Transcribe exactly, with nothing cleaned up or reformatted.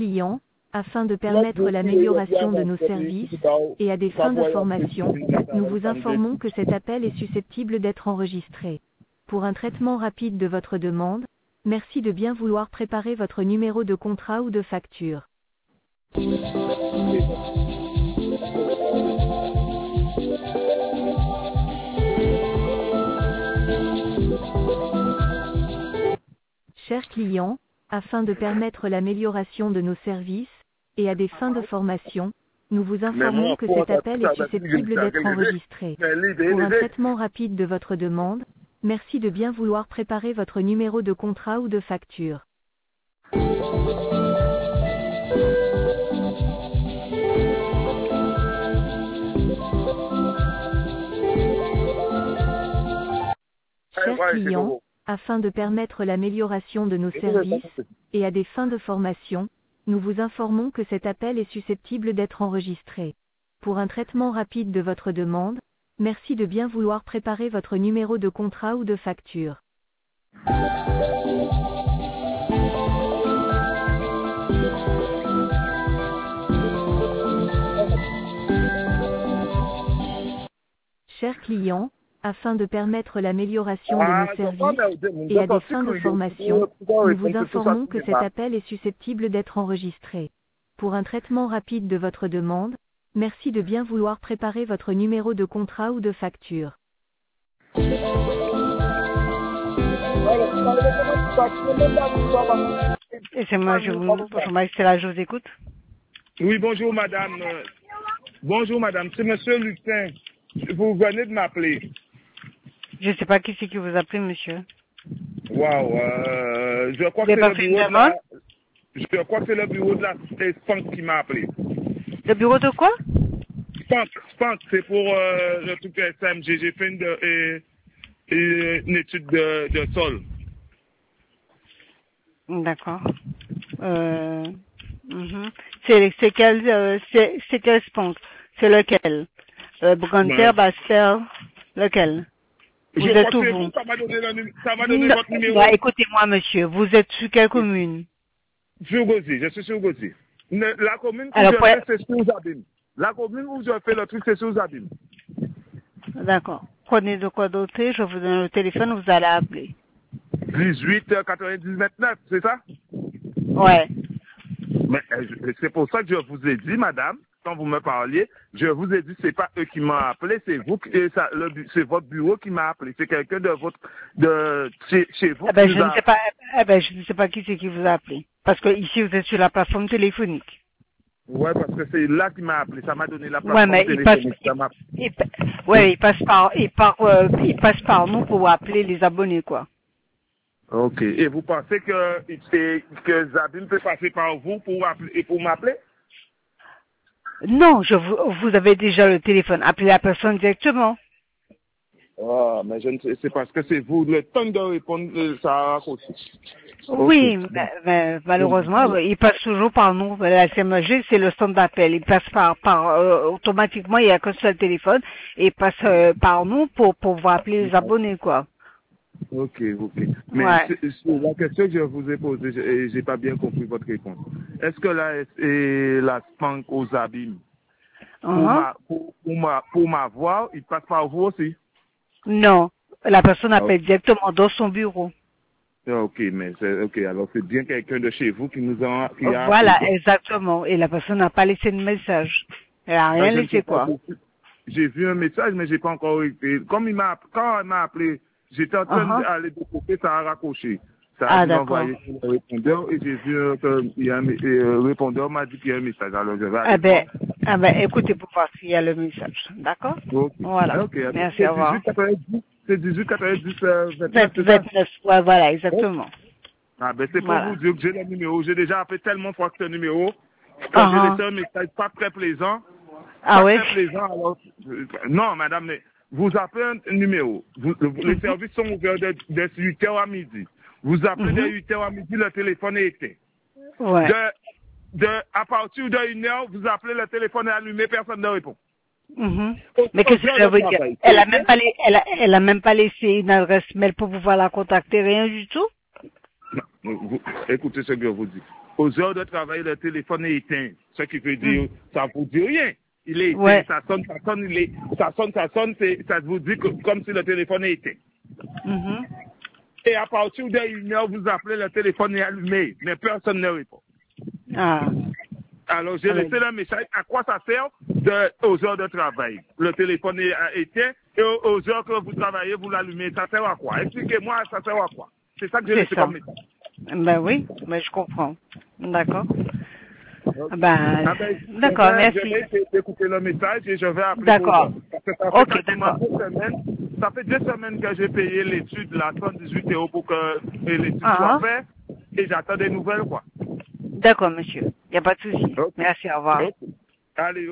clients, afin de permettre l'amélioration de nos services et à des fins de formation, nous vous informons que cet appel est susceptible d'être enregistré. Pour un traitement rapide de votre demande, merci de bien vouloir préparer votre numéro de contrat ou de facture. Chers clients, afin de permettre l'amélioration de nos services et à des fins de formation, nous vous informons que cet appel est susceptible d'être enregistré. Pour un traitement rapide de votre demande, merci de bien vouloir préparer votre numéro de contrat ou de facture. Chers clients, afin de permettre l'amélioration de nos services et à des fins de formation, nous vous informons que cet appel est susceptible d'être enregistré. Pour un traitement rapide de votre demande, merci de bien vouloir préparer votre numéro de contrat ou de facture. Chers clients, afin de permettre l'amélioration de nos services et à des fins de formation, nous vous informons que cet appel est susceptible d'être enregistré. Pour un traitement rapide de votre demande, merci de bien vouloir préparer votre numéro de contrat ou de facture. Et c'est moi, je vous, bonjour, Marcella, je vous écoute. Oui, bonjour madame. Bonjour madame, c'est monsieur Lutin. Vous venez de m'appeler. Je ne sais pas qui c'est qui vous appelle, monsieur. Waouh, euh, je crois que c'est le bureau de la... Je crois que c'est le bureau de la Spunk qui m'a appelé. Le bureau de quoi? Spunk, Spunk, c'est pour euh, le truc S M G. J'ai fait une, de, et, et une étude de, de sol. D'accord. Euh, mm-hmm. C'est c'est quel euh, c'est c'est quel Spunk? C'est lequel? Euh, Bouganter, Bastel, lequel? Vous Je êtes où, vous, vous? Ça m'a donné, le, ça m'a donné votre numéro. Bah, écoutez-moi, monsieur, vous êtes sur quelle commune? Sur Gauzé, je suis sur Gauzé. La commune où Alors, je pour... fais, c'est sur Zabim. La commune où je fais le truc, c'est sur Zabim. D'accord. Prenez de quoi doter, je vous donne le téléphone, vous allez appeler. dix-huit quatre-vingt-dix vingt-neuf, c'est ça? Ouais. Mais c'est pour ça que je vous ai dit, madame, quand vous me parliez, je vous ai dit, c'est pas eux qui m'ont appelé, c'est vous, et ça, le, c'est votre bureau qui m'a appelé. C'est quelqu'un de votre, de chez, chez vous. Eh ben, qui je nous ne a... sais pas, eh ben, je ne sais pas qui c'est qui vous a appelé. Parce que ici, vous êtes sur la plateforme téléphonique. Ouais, parce que c'est là qui m'a appelé. Ça m'a donné la plateforme ouais, mais téléphonique. Il passe, il, il, ouais, il passe par, il par, euh, il passe par nous pour appeler les abonnés, quoi. Ok. Et vous pensez que, c'est, que Zabine peut passer par vous pour appeler, et pour m'appeler? Non, je vous, vous avez déjà le téléphone. Appelez la personne directement. Ah, mais je ne sais, c'est parce que c'est vous, le temps de répondre, ça a raccroché. Oui, okay. mais, mais malheureusement, oui. Il passe toujours par nous. La C M G, c'est le centre d'appel. Il passe par, par euh, automatiquement, il n'y a qu'un seul téléphone, et il passe euh, par nous pour, pour pouvoir appeler les abonnés, quoi. Ok, ok. Mais ouais. c'est, c'est la question que je vous ai posée, et j'ai pas bien compris votre réponse. Est-ce que là, est la Spunk aux abîmes, uh-huh. pour, ma, pour, pour, ma, pour m'avoir, il passe par vous aussi? Non, la personne appelle okay. directement dans son bureau. Ok, mais c'est, ok, alors c'est bien quelqu'un de chez vous qui nous a, qui a voilà, appelé, exactement. Et la personne n'a pas laissé de message. Elle n'a rien ben, laissé, quoi. J'ai vu un message, mais j'ai pas encore été. Comme il m'a, quand elle m'a appelé, j'étais en train uh-huh. d'aller de côté, ça a raccroché. Ça a ah, envoyé sur le répondeur et j'ai vu qu'il y a un, le répondeur m'a dit qu'il y a un message. Alors je vais aller. Ah ben, ah ben, écoutez pour voir s'il y a le message. D'accord? Okay. Voilà. Okay. Merci, au revoir. C'est dix-huit quatre-vingt-dix, vingt-neuf, vingt-neuf, ouais, voilà, exactement. Ah ben c'est pour voilà. vous dire que j'ai le numéro. J'ai déjà appelé tellement de fois que ce numéro. Quand uh-huh. j'ai laissé un message pas très plaisant. Ah pas oui? Très plaisant, alors, non, madame, mais vous appelez un numéro. Vous, mm-hmm. Les services sont ouverts de, de huit heures à midi. Vous appelez mm-hmm. de huit heures à midi, le téléphone est éteint. Ouais. De, de, à partir de une heure, vous appelez, le téléphone est allumé, personne ne répond. Mm-hmm. Mais qu'est-ce que ça veut dire? Elle a même pas, les, elle a, elle a même pas laissé une adresse mail pour pouvoir la contacter, rien du tout? Non, vous, écoutez ce que je vous dis. aux heures de travail, le téléphone est éteint. Ce qui veut dire, mm. ça vous dit rien. Il est éteint, ouais. ça sonne, ça sonne, il est, ça sonne, ça sonne, ça vous dit que, comme si le téléphone est éteint. Mm-hmm. Et à partir d'une heure, vous appelez, le téléphone est allumé, mais personne ne répond. Ah. Alors, j'ai laissé le message. À quoi ça sert de, aux heures de travail? Le téléphone est éteint et aux, aux heures que vous travaillez, vous l'allumez. Ça sert à quoi? Expliquez-moi, ça sert à quoi? C'est ça que j'ai laissé comme message. Ben oui, ben je comprends. D'accord. Okay. Ben, ah ben, d'accord, je vais, merci. Je vais essayer d'écouter le message et je vais appeler. D'accord. Ok, d'accord. Ça fait deux semaines que j'ai payé l'étude, là, cent dix-huit euros pour que l'étude ah. soit faite et j'attends des nouvelles, quoi. D'accord, monsieur. Il n'y a pas de souci. Okay. Merci, au revoir. Okay. Allez.